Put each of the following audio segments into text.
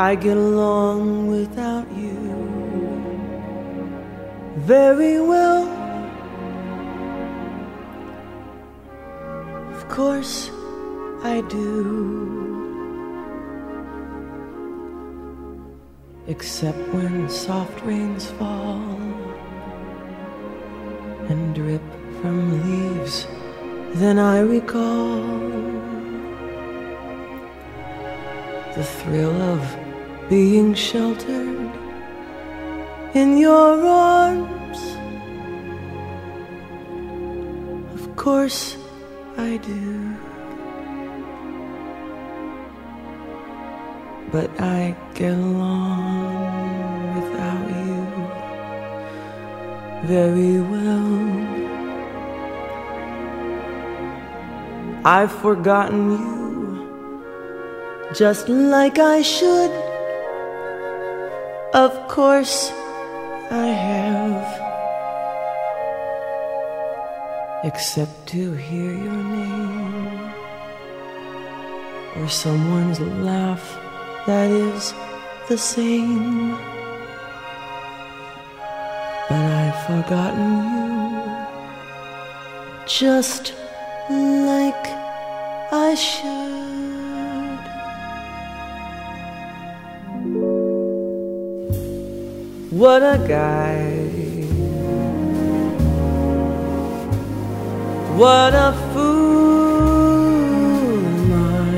I get along without you very well. Of course I do. Except when soft rains fall and drip from leaves, then I recall the thrill of being sheltered in your arms. Of course I do. But I get along without you very well. I've forgotten you just like I should. Of course I have, except to hear your name or someone's laugh that is the same. But I've forgotten you just like I should. What a guy, what a fool am I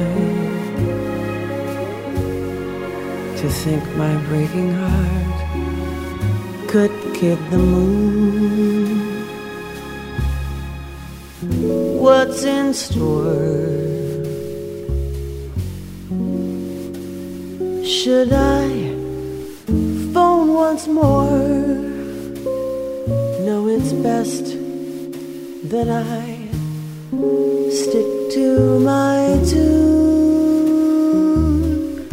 to think my breaking heart could kid the moon. What's in store? Should I phone once more? No, it's best that I stick to my tune.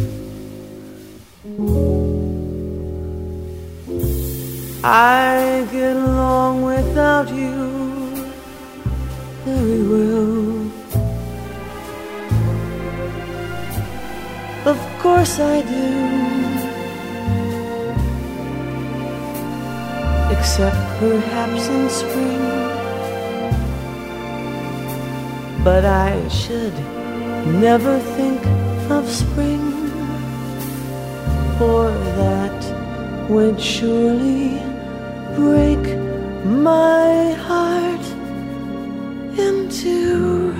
I get along without you very well. Of course I do. Except perhaps in spring. But I should never think of spring, for that would surely break my heart in two.